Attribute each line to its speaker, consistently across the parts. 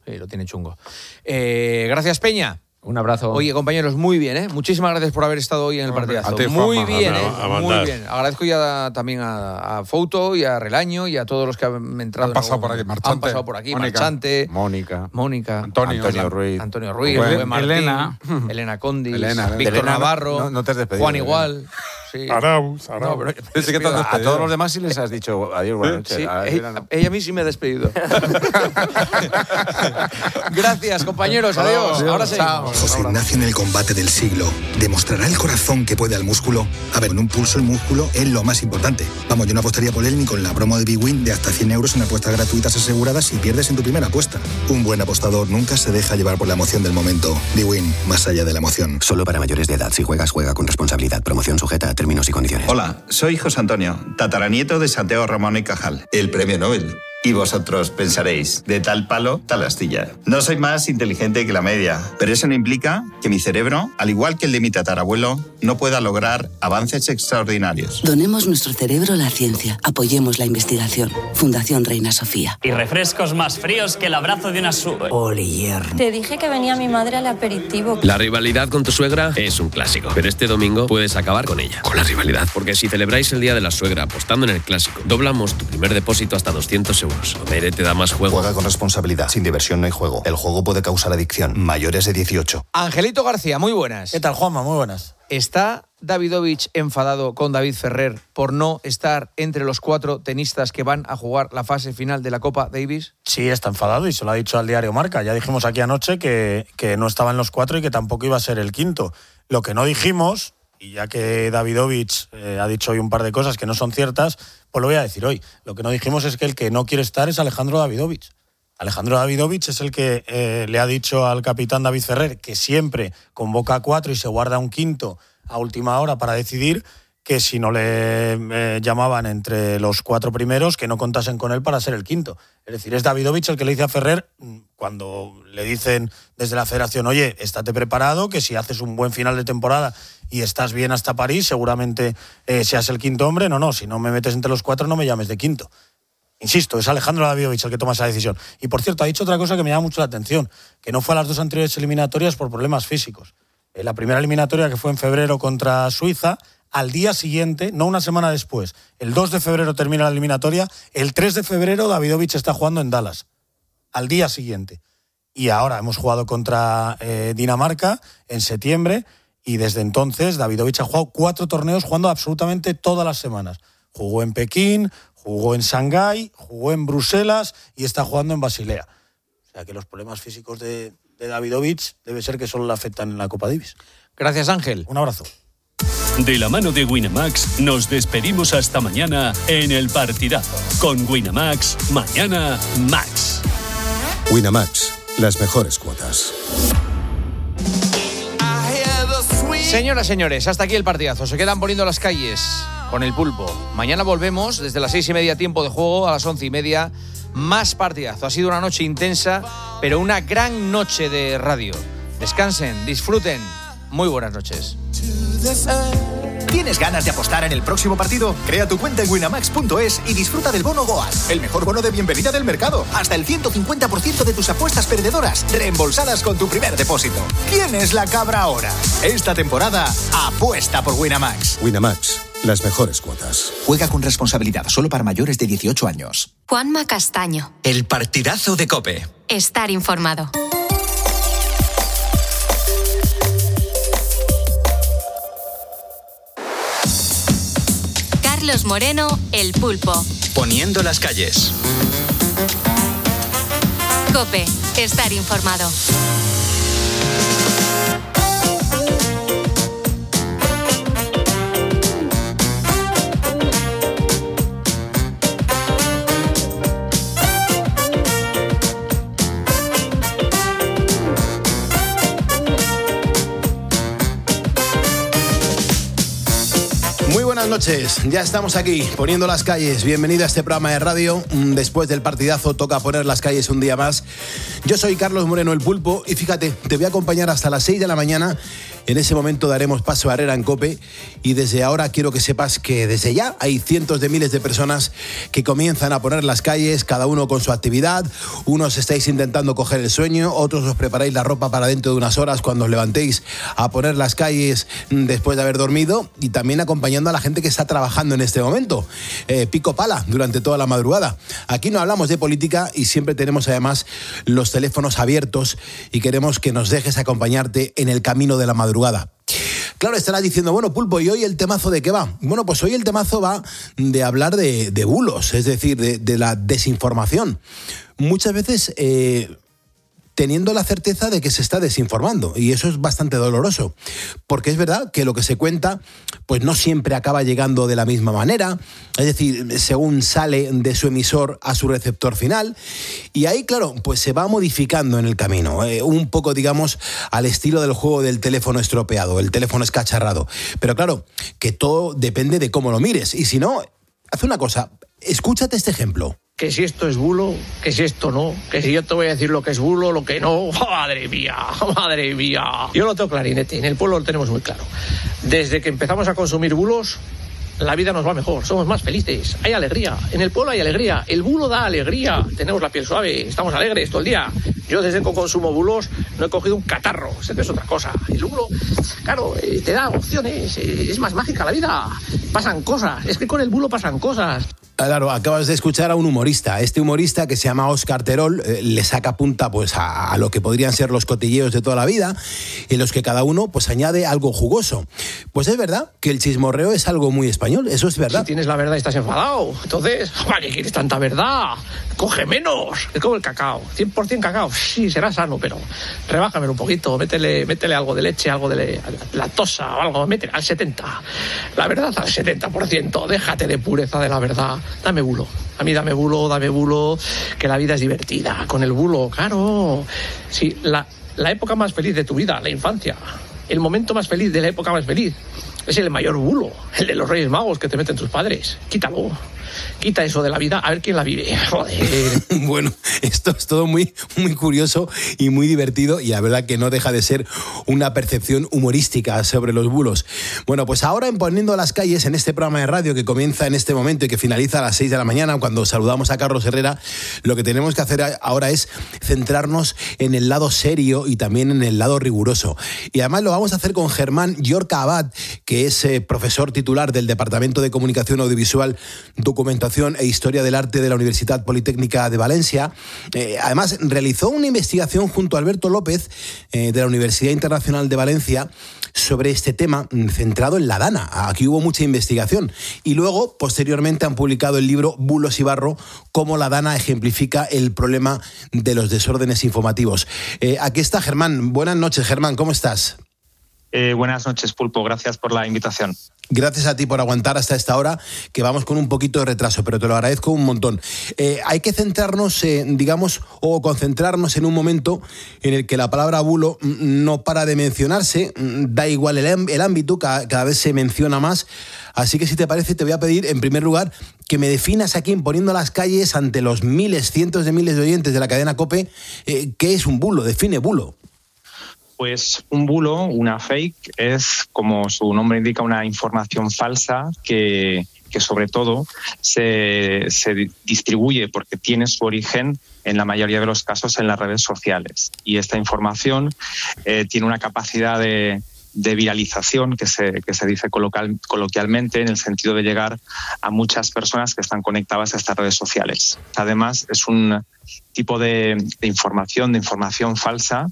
Speaker 1: Sí, lo tiene chungo. Gracias, Peña.
Speaker 2: Un abrazo.
Speaker 1: Oye, compañeros, muy bien, ¿eh? Muchísimas gracias por haber estado hoy en el partidazo. Muy bien, muy bien. Agradezco ya también a Fouto y a Relaño y a todos los que han entrado.
Speaker 3: Han pasado por aquí, Marchante.
Speaker 1: Han pasado por aquí, Marchante.
Speaker 2: Mónica.
Speaker 1: Antonio Ruiz. Elena Condi. Víctor Navarro.
Speaker 4: No te has despedido.
Speaker 1: Juan Igual. Sí.
Speaker 3: Arauz.
Speaker 1: No, pero
Speaker 4: a todos los demás sí les has dicho adiós, buenas noches.
Speaker 1: Sí, ella a mí sí me ha despedido. Gracias, compañeros. Adiós. Ahora seguimos.
Speaker 5: José Ignacio en el combate del siglo. ¿Demostrará el corazón que puede al músculo? A ver, en un pulso el músculo es lo más importante. Vamos, yo no apostaría por él ni con la promo de Big Win de hasta 100 euros en apuestas gratuitas aseguradas si pierdes en tu primera apuesta. Un buen apostador nunca se deja llevar por la emoción del momento. Big Win, más allá de la emoción.
Speaker 6: Solo para mayores de edad. Si juegas, juega con responsabilidad. Promoción sujeta a términos y condiciones.
Speaker 7: Hola, soy José Antonio, tataranieto de Santiago Ramón y Cajal, el premio Nobel. Y vosotros pensaréis, de tal palo, tal astilla. No soy más inteligente que la media, pero eso no implica que mi cerebro, al igual que el de mi tatarabuelo, no pueda lograr avances extraordinarios.
Speaker 8: Donemos nuestro cerebro a la ciencia. Apoyemos la investigación. Fundación Reina Sofía.
Speaker 9: Y refrescos más fríos que el abrazo de una suegra.
Speaker 8: Olierno.
Speaker 10: Te dije que venía mi madre al aperitivo.
Speaker 11: La rivalidad con tu suegra es un clásico, pero este domingo puedes acabar con ella, con la rivalidad. Porque si celebráis el Día de la Suegra apostando en el clásico, doblamos tu primer depósito hasta 200 euros. Omere te da más juego.
Speaker 6: Juega con responsabilidad. Sin diversión no hay juego. El juego puede causar adicción. Mayores de 18.
Speaker 1: Angelito García, muy buenas.
Speaker 12: ¿Qué tal, Juanma? Muy buenas.
Speaker 1: ¿Está Davidovich enfadado con David Ferrer por no estar entre los 4 tenistas que van a jugar la fase final de la Copa Davis?
Speaker 12: Sí, está enfadado y se lo ha dicho al diario Marca. Ya dijimos aquí anoche que no estaba en los 4 y que tampoco iba a ser el quinto. Lo que no dijimos, y ya que Davidovich ha dicho hoy un par de cosas que no son ciertas, pues lo voy a decir hoy. Lo que no dijimos es que el que no quiere estar es Alejandro Davidovich. Alejandro Davidovich es el que le ha dicho al capitán David Ferrer que siempre convoca a 4 y se guarda un quinto a última hora para decidir, que si no le llamaban entre los 4 primeros, que no contasen con él para ser el quinto. Es decir, es Davidovich el que le dice a Ferrer, cuando le dicen desde la federación, oye, estate preparado, que si haces un buen final de temporada y estás bien hasta París, seguramente seas el quinto hombre. No, si no me metes entre los 4, no me llames de quinto. Insisto, es Alejandro Davidovich el que toma esa decisión. Y por cierto, ha dicho otra cosa que me llama mucho la atención, que no fue a las 2 anteriores eliminatorias por problemas físicos. La primera eliminatoria, que fue en febrero contra Suiza, al día siguiente, no una semana después, el 2 de febrero termina la eliminatoria, el 3 de febrero Davidovich está jugando en Dallas, al día siguiente. Y ahora hemos jugado contra Dinamarca en septiembre, y desde entonces Davidovich ha jugado 4 torneos, jugando absolutamente todas las semanas. Jugó en Pekín, jugó en Shanghái, jugó en Bruselas y está jugando en Basilea. O sea que los problemas físicos de Davidovich debe ser que solo le afectan en la Copa Davis.
Speaker 1: Gracias, Ángel.
Speaker 12: Un abrazo.
Speaker 13: De la mano de Winamax nos despedimos hasta mañana en el partidazo. Con Winamax, mañana Max.
Speaker 14: Winamax, las mejores cuotas.
Speaker 1: Señoras, señores, hasta aquí el partidazo. Se quedan poniendo las calles con el pulpo. Mañana volvemos desde las 6:30 tiempo de juego a las 11:30. Más partidazo. Ha sido una noche intensa, pero una gran noche de radio. Descansen, disfruten. Muy buenas noches.
Speaker 15: ¿Tienes ganas de apostar en el próximo partido? Crea tu cuenta en winamax.es y disfruta del bono Goas, el mejor bono de bienvenida del mercado. Hasta el 150% de tus apuestas perdedoras reembolsadas con tu primer depósito. ¿Quién es la cabra ahora? Esta temporada, apuesta por Winamax.
Speaker 14: Winamax, las mejores cuotas.
Speaker 15: Juega con responsabilidad, solo para mayores de 18 años.
Speaker 16: Juanma Castaño.
Speaker 15: El partidazo de COPE.
Speaker 16: Estar informado. Carlos Moreno, El Pulpo.
Speaker 15: Poniendo las calles.
Speaker 16: COPE, estar informado.
Speaker 17: Buenas noches, ya estamos aquí poniendo las calles. Bienvenido a este programa de radio. Después del partidazo toca poner las calles un día más. Yo soy Carlos Moreno, El Pulpo, y fíjate, te voy a acompañar hasta las 6 de la mañana En ese momento daremos paso a Herrera en COPE y desde ahora quiero que sepas que desde ya hay cientos de miles de personas que comienzan a poner las calles, cada uno con su actividad. Unos estáis intentando coger el sueño, otros os preparáis la ropa para dentro de unas horas cuando os levantéis a poner las calles después de haber dormido, y también acompañando a la gente que está trabajando en este momento. Pico pala durante toda la madrugada. Aquí no hablamos de política y siempre tenemos además los teléfonos abiertos y queremos que nos dejes acompañarte en el camino de la madrugada. Claro, estarás diciendo, bueno, Pulpo, ¿y hoy el temazo de qué va? Bueno, pues hoy el temazo va de hablar de bulos, es decir, de la desinformación. Muchas veces teniendo la certeza de que se está desinformando, y eso es bastante doloroso, porque es verdad que lo que se cuenta pues no siempre acaba llegando de la misma manera, es decir, según sale de su emisor a su receptor final, y ahí, claro, pues se va modificando en el camino, un poco, digamos, al estilo del juego del teléfono estropeado, el teléfono escacharrado, pero claro, que todo depende de cómo lo mires, y si no, haz una cosa, escúchate este ejemplo.
Speaker 2: Que si esto es bulo, que si esto no, que si yo te voy a decir lo que es bulo, lo que no, madre mía, madre mía. Yo lo tengo clarinete, en el pueblo lo tenemos muy claro. Desde que empezamos a consumir bulos, la vida nos va mejor, somos más felices, hay alegría, en el pueblo hay alegría, el bulo da alegría, tenemos la piel suave, estamos alegres todo el día. Yo desde que consumo bulos no he cogido un catarro, sé que es otra cosa. El bulo, claro, te da opciones, es más mágica la vida, pasan cosas, es que con el bulo pasan cosas.
Speaker 17: Claro, acabas de escuchar a un humorista. Este humorista, que se llama Óscar Terol, le saca punta pues a lo que podrían ser los cotilleos de toda la vida, en los que cada uno pues añade algo jugoso. Pues es verdad que el chismorreo es algo muy español, eso es verdad.
Speaker 2: Si tienes la verdad y estás enfadado, entonces, ¿para qué quieres tanta verdad? Coge menos, es como el cacao, 100% cacao, sí, será sano, pero rebájamelo un poquito, métele algo de leche, algo de lactosa o algo, métele al 70%. La verdad al 70%, déjate de pureza de la verdad. Dame bulo, a mí dame bulo, que la vida es divertida, con el bulo, claro. Sí, la época más feliz de tu vida, la infancia, el momento más feliz de la época más feliz, es el mayor bulo, el de los Reyes Magos que te meten tus padres. Quítalo. Quita eso de la vida, a ver quién la vive. Joder.
Speaker 17: Bueno, esto es todo muy, muy curioso y muy divertido, y la verdad que no deja de ser una percepción humorística sobre los bulos. Bueno, pues ahora en Poniendo las Calles, en este programa de radio que comienza en este momento y que finaliza a las 6 de la mañana, cuando saludamos a Carlos Herrera, lo que tenemos que hacer ahora es centrarnos en el lado serio y también en el lado riguroso. Y además lo vamos a hacer con Germán Llorca Abad, que es profesor titular del Departamento de Comunicación Audiovisual, Documentación e Historia del Arte de la Universidad Politécnica de Valencia. Además, realizó una investigación junto a Alberto López de la Universidad Internacional de Valencia sobre este tema centrado en la Dana. Aquí hubo mucha investigación. Y luego, posteriormente, han publicado el libro Bulos y Barro, cómo la Dana ejemplifica el problema de los desórdenes informativos. Aquí está Germán. Buenas noches, Germán. ¿Cómo estás?
Speaker 3: Buenas noches, Pulpo. Gracias por la invitación.
Speaker 17: Gracias a ti por aguantar hasta esta hora, que vamos con un poquito de retraso, pero te lo agradezco un montón. Hay que centrarnos, digamos, o concentrarnos en un momento en el que la palabra bulo no para de mencionarse, da igual el ámbito, cada vez se menciona más. Así que si te parece, te voy a pedir, en primer lugar, que me definas aquí en Poniendo las Calles ante los miles, cientos de miles de oyentes de la cadena COPE, ¿qué es un bulo? Define bulo.
Speaker 3: Pues un bulo, una fake, es, como su nombre indica, una información falsa que sobre todo se distribuye porque tiene su origen en la mayoría de los casos en las redes sociales. Y esta información tiene una capacidad de viralización que se dice coloquialmente, en el sentido de llegar a muchas personas que están conectadas a estas redes sociales. Además, es un tipo de información falsa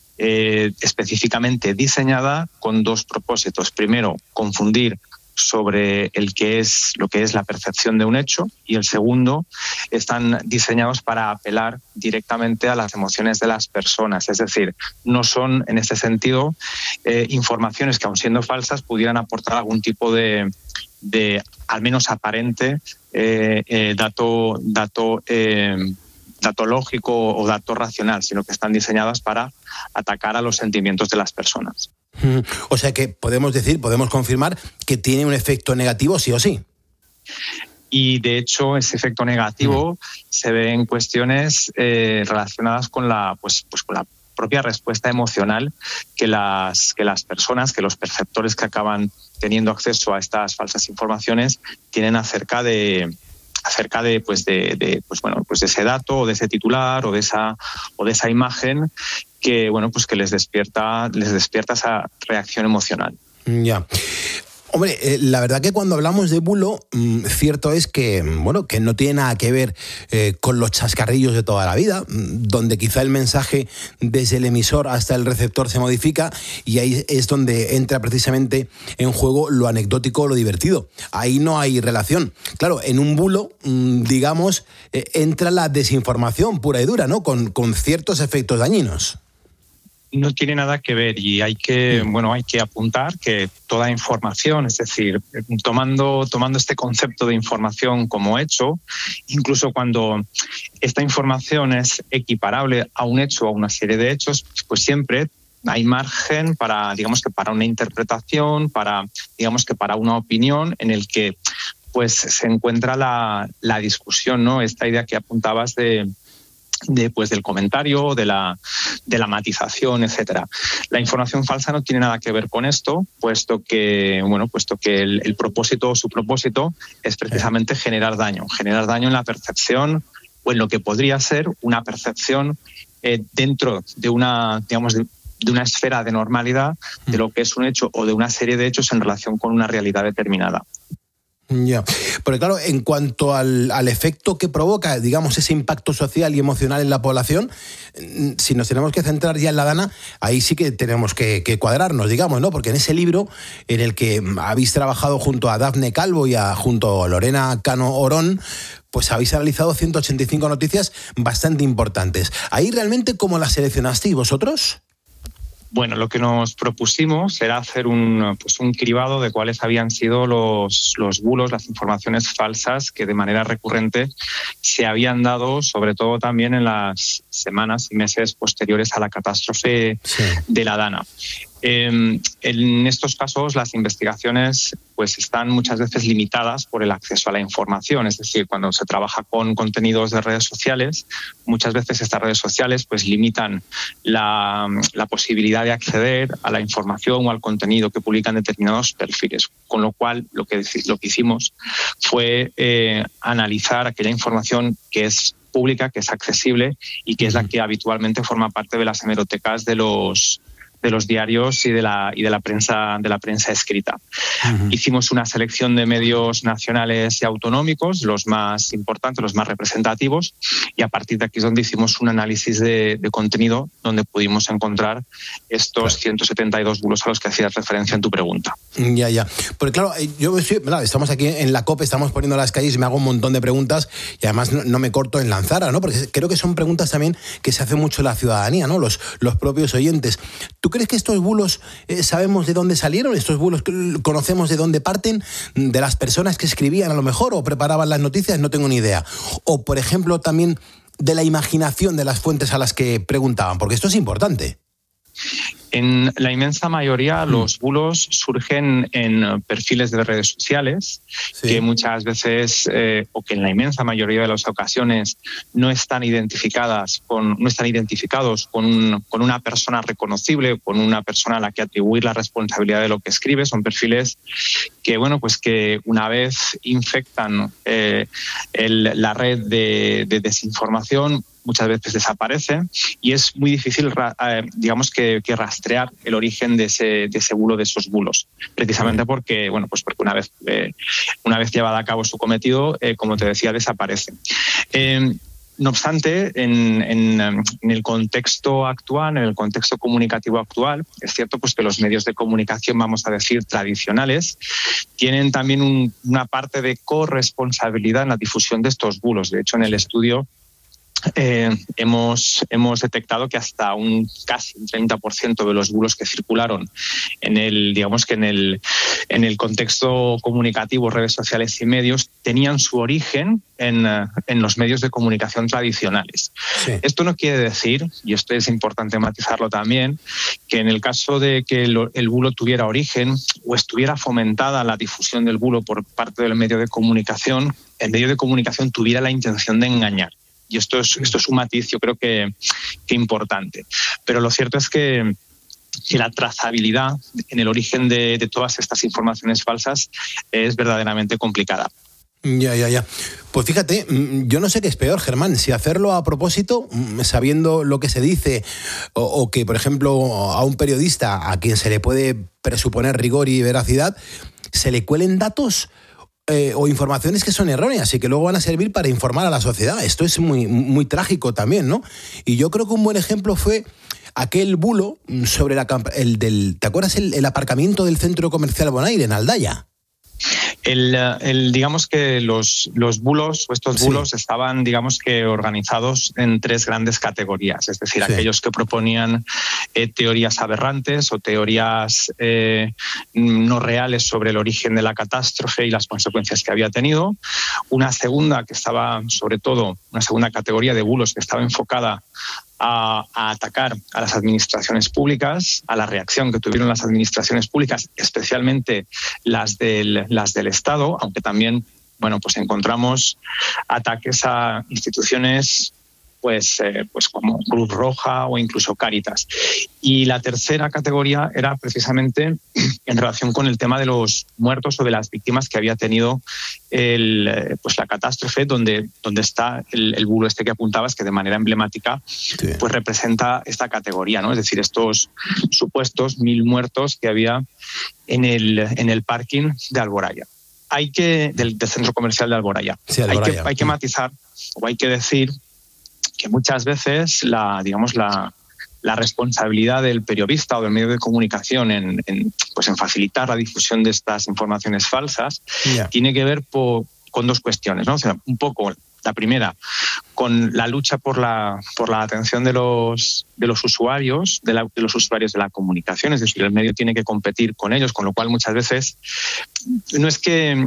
Speaker 3: específicamente diseñada con dos propósitos. Primero, confundir sobre lo que es la percepción de un hecho, y el segundo, están diseñados para apelar directamente a las emociones de las personas. Es decir, no son, en este sentido, informaciones que, aun siendo falsas, pudieran aportar algún tipo de al menos aparente dato lógico o dato racional, sino que están diseñadas para atacar a los sentimientos de las personas.
Speaker 17: O sea que podemos confirmar que tiene un efecto negativo sí o sí.
Speaker 3: Y de hecho ese efecto negativo se ve en cuestiones relacionadas con la propia respuesta emocional que las personas, que los perceptores que acaban teniendo acceso a estas falsas informaciones tienen acerca de ese dato o de ese titular o de esa imagen que que les despierta esa reacción emocional.
Speaker 17: Ya. Hombre, la verdad que cuando hablamos de bulo, cierto es que no tiene nada que ver con los chascarrillos de toda la vida, donde quizá el mensaje desde el emisor hasta el receptor se modifica, y ahí es donde entra precisamente en juego lo anecdótico o lo divertido. Ahí no hay relación. Claro, en un bulo, digamos, entra la desinformación pura y dura, ¿no? Con ciertos efectos dañinos.
Speaker 3: No tiene nada que ver, y hay que apuntar que toda información, es decir, tomando este concepto de información como hecho, incluso cuando esta información es equiparable a un hecho o a una serie de hechos, pues siempre hay margen para una interpretación, para una opinión en el que pues se encuentra la discusión, ¿no? Esta idea que apuntabas del comentario, de la matización, etcétera. La información falsa no tiene nada que ver con esto, puesto que el propósito o su propósito es precisamente generar daño en la percepción o en lo que podría ser una percepción dentro de una esfera de normalidad de lo que es un hecho o de una serie de hechos en relación con una realidad determinada.
Speaker 17: Ya, porque claro, en cuanto al efecto que provoca, digamos, ese impacto social y emocional en la población, si nos tenemos que centrar ya en la Dana, ahí sí que tenemos que cuadrarnos, digamos, ¿no? Porque en ese libro en el que habéis trabajado junto a Dafne Calvo y junto a Lorena Cano Orón, pues habéis analizado 185 noticias bastante importantes. Ahí realmente, ¿cómo las seleccionasteis vosotros?
Speaker 3: Bueno, lo que nos propusimos era hacer un cribado de cuáles habían sido los bulos, las informaciones falsas que de manera recurrente se habían dado, sobre todo también en las semanas y meses posteriores a la catástrofe de la Dana. En estos casos las investigaciones pues están muchas veces limitadas por el acceso a la información, es decir, cuando se trabaja con contenidos de redes sociales, muchas veces estas redes sociales pues limitan la posibilidad de acceder a la información o al contenido que publican determinados perfiles, con lo cual lo que hicimos fue analizar aquella información que es pública, que es accesible y que es la que habitualmente forma parte de las hemerotecas de los diarios y de la prensa escrita. Uh-huh. Hicimos una selección de medios nacionales y autonómicos, los más importantes, los más representativos, y a partir de aquí es donde hicimos un análisis de contenido donde pudimos encontrar estos 172 bulos a los que hacías referencia en tu pregunta.
Speaker 17: Ya. Porque claro, estamos aquí en la COPE, estamos poniendo las calles y me hago un montón de preguntas y además no me corto en lanzar, ¿no? Porque creo que son preguntas también que se hace mucho la ciudadanía, ¿no? Los propios oyentes. ¿Tú crees que estos bulos sabemos de dónde salieron? ¿Estos bulos conocemos de dónde parten? ¿De las personas que escribían a lo mejor o preparaban las noticias? No tengo ni idea. O, por ejemplo, también de la imaginación de las fuentes a las que preguntaban, porque esto es importante.
Speaker 3: En la inmensa mayoría los bulos surgen en perfiles de redes sociales que muchas veces, o que en la inmensa mayoría de las ocasiones no están identificados con una persona reconocible, con una persona a la que atribuir la responsabilidad de lo que escribe. Son perfiles que, que una vez infectan la red de desinformación, muchas veces desaparecen y es muy difícil, que rastrear el origen de ese bulo, de esos bulos, precisamente porque una vez llevado a cabo su cometido, como te decía, desaparecen. No obstante, en el contexto actual, en el contexto comunicativo actual, es cierto pues que los medios de comunicación, vamos a decir, tradicionales, tienen también una parte de corresponsabilidad en la difusión de estos bulos. De hecho, en el estudio hemos detectado que hasta casi un 30% de los bulos que circularon en el contexto comunicativo, redes sociales y medios, tenían su origen en los medios de comunicación tradicionales. Sí. Esto no quiere decir, y esto es importante matizarlo también, que en el caso de que el bulo tuviera origen o estuviera fomentada la difusión del bulo por parte del medio de comunicación, el medio de comunicación tuviera la intención de engañar. Y esto es un matiz, yo creo que importante. Pero lo cierto es que la trazabilidad en el origen de todas estas informaciones falsas es verdaderamente complicada.
Speaker 17: Ya. Pues fíjate, yo no sé qué es peor, Germán, si hacerlo a propósito, sabiendo lo que se dice, o que, por ejemplo, a un periodista a quien se le puede presuponer rigor y veracidad, se le cuelen datos o informaciones que son erróneas y que luego van a servir para informar a la sociedad. Esto es muy, muy trágico también, ¿no? Y yo creo que un buen ejemplo fue aquel bulo sobre ¿te acuerdas el aparcamiento del centro comercial Bonaire en Aldaya?
Speaker 3: Digamos que los bulos o estos bulos estaban, digamos que organizados en tres grandes categorías, es decir, aquellos que proponían teorías aberrantes o teorías no reales sobre el origen de la catástrofe y las consecuencias que había tenido. Una segunda que estaba, sobre todo, una segunda categoría de bulos que estaba enfocada a atacar a las administraciones públicas, a la reacción que tuvieron las administraciones públicas, especialmente las del Estado, aunque también, bueno, pues encontramos ataques a instituciones pues como Cruz Roja o incluso Cáritas. Y la tercera categoría era precisamente en relación con el tema de los muertos o de las víctimas que había tenido la catástrofe, donde está el bulo este que apuntabas, que de manera emblemática pues representa esta categoría, ¿no? Es decir, estos supuestos 1.000 muertos que había en el parking de Alboraya. Del centro comercial de Alboraya. Sí, Alboraya. Hay que matizar o hay que decir que muchas veces la responsabilidad del periodista o del medio de comunicación en facilitar la difusión de estas informaciones falsas tiene que ver con dos cuestiones, ¿no? O sea, un poco la primera, con la lucha por la atención de los usuarios, de los usuarios de la comunicación, es decir, el medio tiene que competir con ellos, con lo cual muchas veces no es que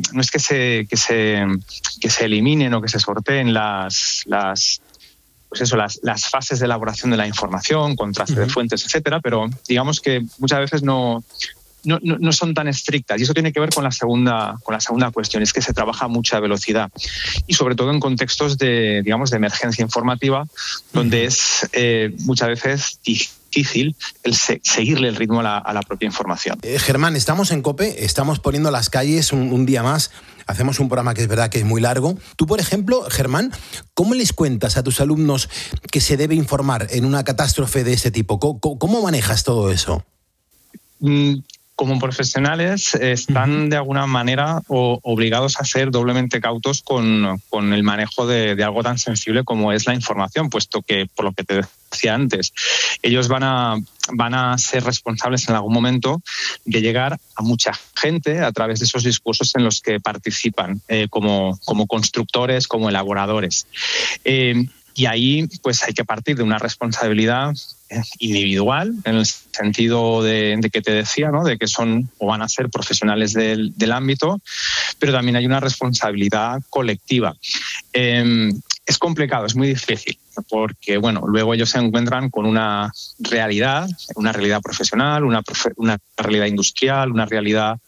Speaker 3: se eliminen o que se sorteen las fases de elaboración de la información, contraste de fuentes, etcétera, pero digamos que muchas veces no son tan estrictas, y eso tiene que ver con la segunda cuestión, es que se trabaja a mucha velocidad y sobre todo en contextos de emergencia informativa, donde es muchas veces difícil seguirle el ritmo a la propia información.
Speaker 17: Germán, estamos en COPE, estamos poniendo las calles un día más, hacemos un programa que es verdad que es muy largo. Tú, por ejemplo, Germán, ¿cómo les cuentas a tus alumnos que se debe informar en una catástrofe de este tipo? ¿Cómo manejas todo eso?
Speaker 3: Como profesionales están de alguna manera obligados a ser doblemente cautos con el manejo de algo tan sensible como es la información, puesto que, por lo que te decía antes, ellos van a ser responsables en algún momento de llegar a mucha gente a través de esos discursos en los que participan como constructores, como elaboradores. Y ahí pues hay que partir de una responsabilidad individual, en el sentido de que te decía, ¿no? De que son o van a ser profesionales del ámbito, pero también hay una responsabilidad colectiva. Es complicado, es muy difícil, porque bueno, luego ellos se encuentran con una realidad profesional, una realidad industrial, una realidad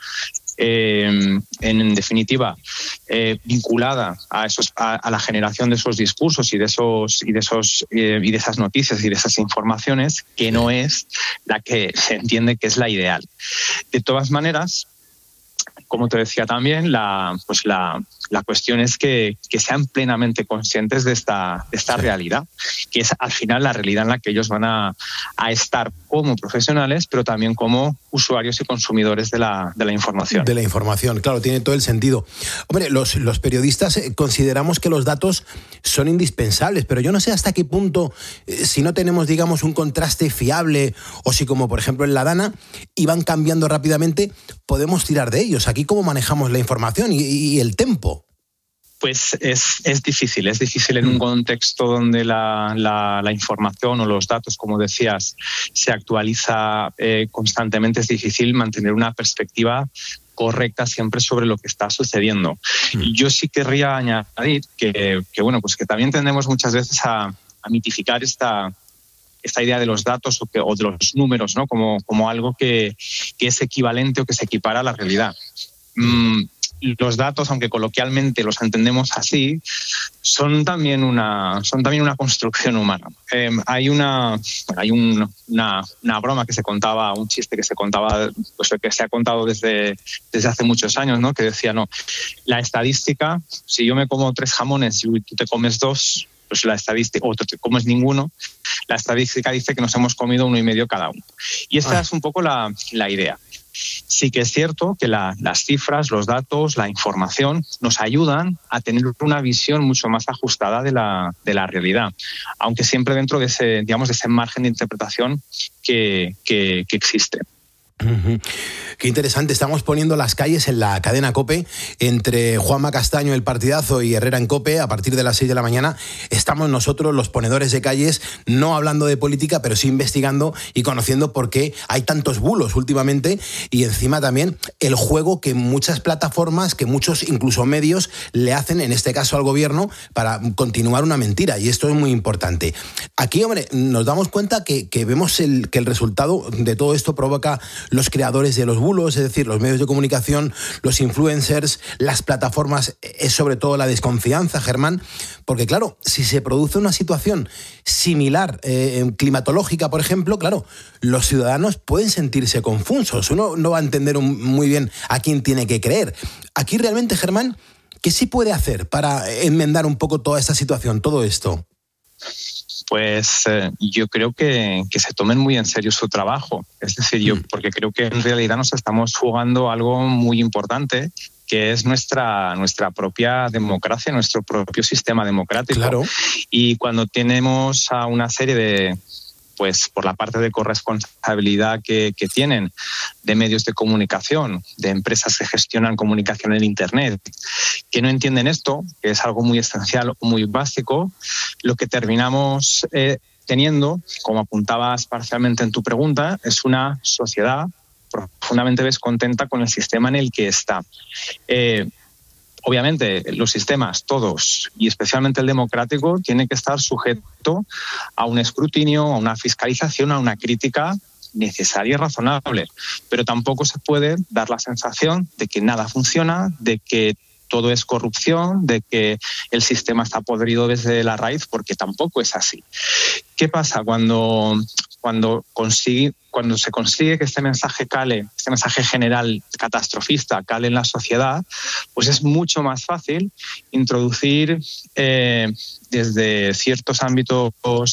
Speaker 3: en definitiva vinculada a la generación de esos discursos y de esas noticias y de esas informaciones, que no es la que se entiende que es la ideal. De todas maneras, como te decía también, la cuestión es que sean plenamente conscientes de esta realidad, que es al final la realidad en la que ellos van a estar como profesionales, pero también como usuarios y consumidores de la información.
Speaker 17: De la información, claro, tiene todo el sentido. Hombre, los periodistas consideramos que los datos son indispensables, pero yo no sé hasta qué punto, si no tenemos, digamos, un contraste fiable, o si como por ejemplo en la Dana, iban cambiando rápidamente, podemos tirar de ellos. Aquí, ¿cómo manejamos la información y el tempo?
Speaker 3: Pues es difícil en un contexto donde la información o los datos, como decías, se actualiza constantemente. Es difícil mantener una perspectiva correcta siempre sobre lo que está sucediendo. Yo sí querría añadir que bueno, pues que también tendemos muchas veces a mitificar esta idea de los datos o de los números, ¿no? Como algo que es equivalente o que se equipara a la realidad. los datos, aunque coloquialmente los entendemos así, son también una construcción humana. Hay una broma que se contaba, un chiste que se contaba, pues que se ha contado desde hace muchos años, ¿no? Que decía, no, la estadística, si yo me como 3 jamones y tú te comes 2, pues la estadística, o tú te comes ninguno, la estadística dice que nos hemos comido 1,5 cada uno. Y esta es un poco la idea. Sí que es cierto que las cifras, los datos, la información nos ayudan a tener una visión mucho más ajustada de la realidad, aunque siempre dentro de ese, digamos, de ese margen de interpretación que existe.
Speaker 17: Qué interesante, estamos poniendo las calles en la cadena COPE entre Juanma Castaño, el partidazo, y Herrera en COPE a partir de las 6 de la mañana. Estamos nosotros, los ponedores de calles, no hablando de política, pero sí investigando y conociendo por qué hay tantos bulos últimamente, y encima también el juego que muchas plataformas, que muchos incluso medios le hacen, en este caso al gobierno, para continuar una mentira, y esto es muy importante. Aquí, hombre, nos damos cuenta que vemos que el resultado de todo esto provoca los creadores de los bulos, es decir, los medios de comunicación, los influencers, las plataformas, es sobre todo la desconfianza, Germán, porque claro, si se produce una situación similar, climatológica, por ejemplo, claro, los ciudadanos pueden sentirse confusos, uno no va a entender muy bien a quién tiene que creer. Aquí realmente, Germán, ¿qué se puede hacer para enmendar un poco toda esta situación, todo esto?
Speaker 3: Pues yo creo que se tomen muy en serio su trabajo. Es decir, porque creo que en realidad nos estamos jugando algo muy importante, que es nuestra propia democracia, nuestro propio sistema democrático.
Speaker 17: Claro.
Speaker 3: Y cuando tenemos a una serie de, pues por la parte de corresponsabilidad que tienen, de medios de comunicación, de empresas que gestionan comunicación en Internet, que no entienden esto, que es algo muy esencial, muy básico, lo que terminamos teniendo, como apuntabas parcialmente en tu pregunta, es una sociedad profundamente descontenta con el sistema en el que está. Obviamente, los sistemas, todos, y especialmente el democrático, tienen que estar sujeto a un escrutinio, a una fiscalización, a una crítica necesaria y razonable. Pero tampoco se puede dar la sensación de que nada funciona, de que todo es corrupción, de que el sistema está podrido desde la raíz, porque tampoco es así. ¿Qué pasa cuando se consigue que este mensaje cale, este mensaje general catastrofista cale en la sociedad? Pues es mucho más fácil introducir desde ciertos ámbitos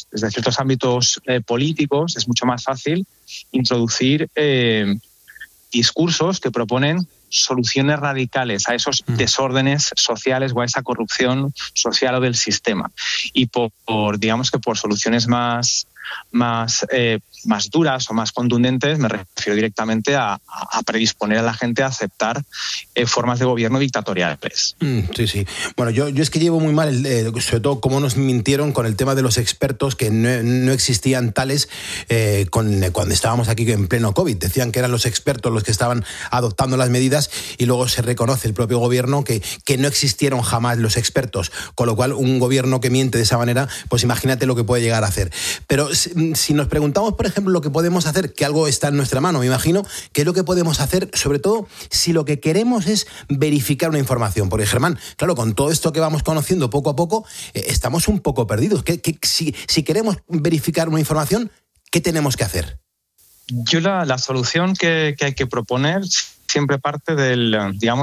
Speaker 3: políticos, es mucho más fácil introducir discursos que proponen soluciones radicales a esos desórdenes sociales o a esa corrupción social o del sistema. Y digamos que por soluciones más duras o más contundentes, me refiero directamente a predisponer a la gente a aceptar formas de gobierno dictatoriales.
Speaker 17: Sí. Bueno, yo es que llevo muy mal, sobre todo cómo nos mintieron con el tema de los expertos, que no existían tales cuando estábamos aquí en pleno COVID. Decían que eran los expertos los que estaban adoptando las medidas, y luego se reconoce el propio gobierno que no existieron jamás los expertos, con lo cual un gobierno que miente de esa manera, pues imagínate lo que puede llegar a hacer. Pero si nos preguntamos, por ejemplo, lo que podemos hacer, que algo está en nuestra mano, me imagino, ¿qué es lo que podemos hacer? Sobre todo si lo que queremos es verificar una información. Porque, Germán, claro, con todo esto que vamos conociendo poco a poco, estamos un poco perdidos. Si queremos verificar una información, ¿qué tenemos que hacer?
Speaker 3: Yo la solución que hay que proponer siempre parte del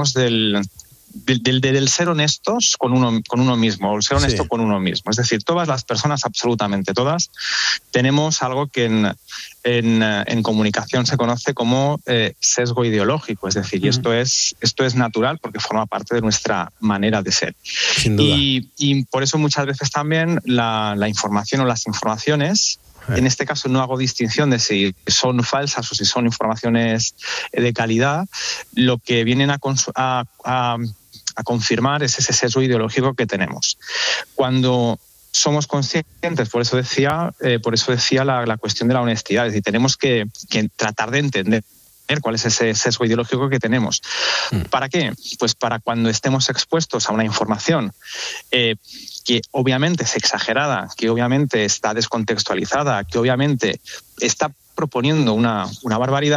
Speaker 3: ser honestos con uno mismo, o el ser honesto con uno mismo. Es decir, todas las personas, absolutamente todas, tenemos algo que en comunicación se conoce como sesgo ideológico. Es decir, y esto es natural porque forma parte de nuestra manera de ser.
Speaker 17: Sin duda.
Speaker 3: Y por eso muchas veces también la información o las informaciones, en este caso no hago distinción de si son falsas o si son informaciones de calidad, lo que vienen a confirmar es ese sesgo ideológico que tenemos. Cuando somos conscientes, por eso decía la cuestión de la honestidad, es decir, tenemos que tratar de entender cuál es ese sesgo ideológico que tenemos. ¿Para qué? Pues para cuando estemos expuestos a una información que obviamente es exagerada, que obviamente está descontextualizada, que obviamente está proponiendo una barbaridad,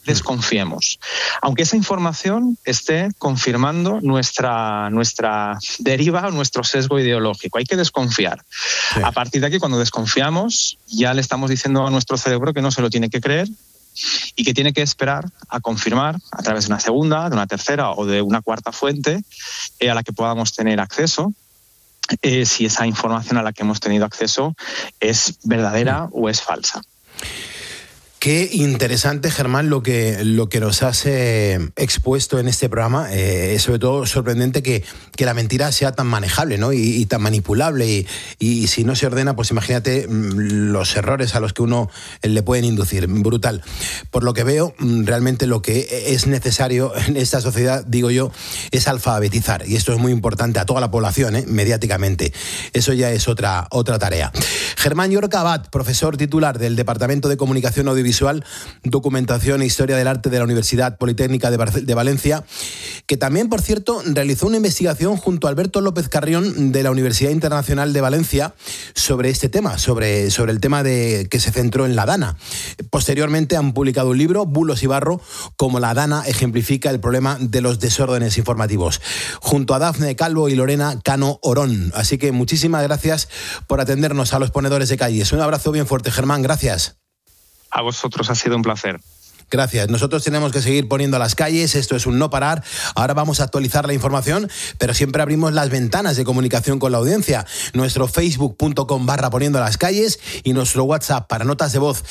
Speaker 3: desconfiemos, aunque esa información esté confirmando nuestra deriva o nuestro sesgo ideológico. Hay que desconfiar. Sí. A partir de aquí, cuando desconfiamos, ya le estamos diciendo a nuestro cerebro que no se lo tiene que creer y que tiene que esperar a confirmar a través de una segunda, de una tercera o de una cuarta fuente a la que podamos tener acceso, si esa información a la que hemos tenido acceso es verdadera o es falsa.
Speaker 17: Qué interesante, Germán, lo que nos has expuesto en este programa. Es sobre todo sorprendente que la mentira sea tan manejable, ¿no? y tan manipulable. Y si no se ordena, pues imagínate los errores a los que uno le pueden inducir. Brutal. Por lo que veo, realmente lo que es necesario en esta sociedad, digo yo, es alfabetizar. Y esto es muy importante a toda la población, mediáticamente. Eso ya es otra tarea. Germán Llorca Abad, profesor titular del Departamento de Comunicación Audiovisual, Documentación e Historia del Arte de la Universidad Politécnica de Valencia, que también, por cierto, realizó una investigación junto a Alberto López Carrión de la Universidad Internacional de Valencia sobre este tema, sobre el tema que se centró en la Dana. Posteriormente han publicado un libro, Bulos y Barro, como la Dana ejemplifica el problema de los desórdenes informativos, junto a Dafne Calvo y Lorena Cano Orón. Así que muchísimas gracias por atendernos a los ponedores de calles. Un abrazo bien fuerte, Germán, gracias.
Speaker 3: A vosotros, ha sido un placer.
Speaker 17: Gracias. Nosotros tenemos que seguir poniendo las calles, esto es un no parar. Ahora vamos a actualizar la información, pero siempre abrimos las ventanas de comunicación con la audiencia. Nuestro facebook.com/poniendo las calles y nuestro WhatsApp para notas de voz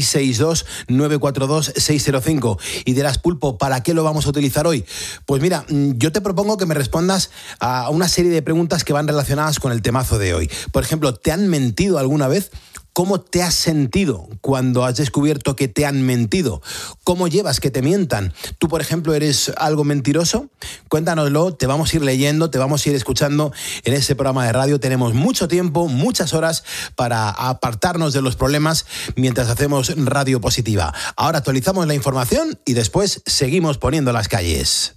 Speaker 17: 662-942-605. Y dirás, Pulpo, ¿para qué lo vamos a utilizar hoy? Pues mira, yo te propongo que me respondas a una serie de preguntas que van relacionadas con el temazo de hoy. Por ejemplo, ¿te han mentido alguna vez? ¿Cómo te has sentido cuando has descubierto que te han mentido? ¿Cómo llevas que te mientan? ¿Tú, por ejemplo, eres algo mentiroso? Cuéntanoslo, te vamos a ir leyendo, te vamos a ir escuchando en este programa de radio. Tenemos mucho tiempo, muchas horas para apartarnos de los problemas mientras hacemos Radio Positiva. Ahora actualizamos la información y después seguimos poniendo las calles.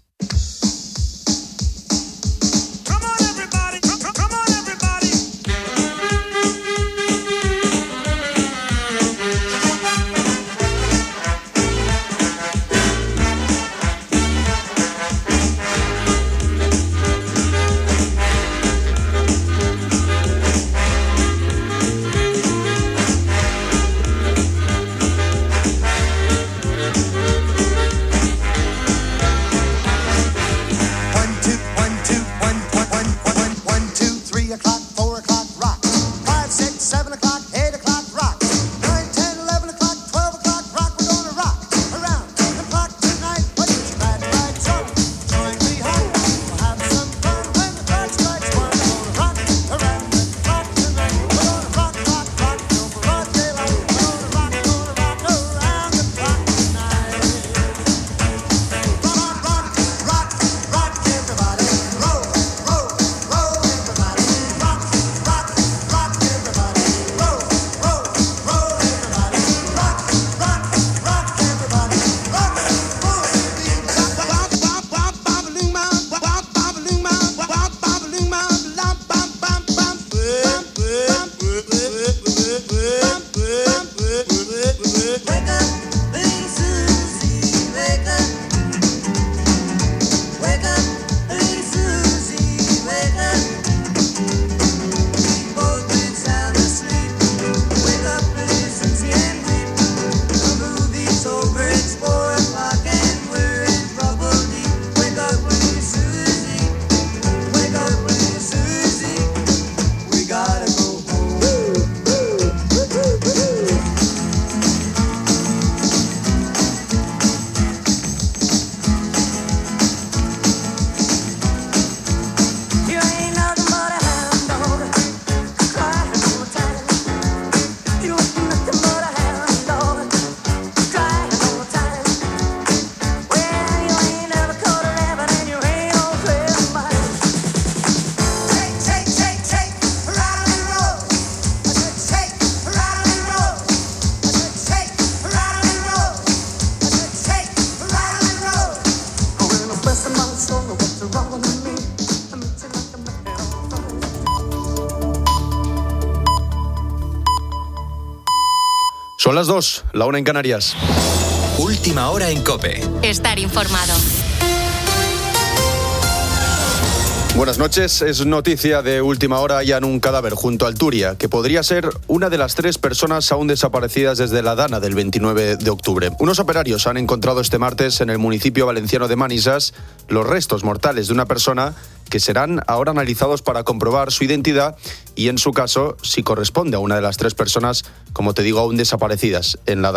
Speaker 18: Son las 2, la 1 en Canarias. Última hora en COPE.
Speaker 16: Estar informado.
Speaker 19: Buenas noches. Es noticia de última hora. Hallan un cadáver junto al Turia, que podría ser una de las 3 personas aún desaparecidas desde la dana del 29 de octubre. Unos operarios han encontrado este martes en el municipio valenciano de Manises los restos mortales de una persona que serán ahora analizados para comprobar su identidad y, en su caso, si corresponde a una de las 3 personas, como te digo, aún desaparecidas en la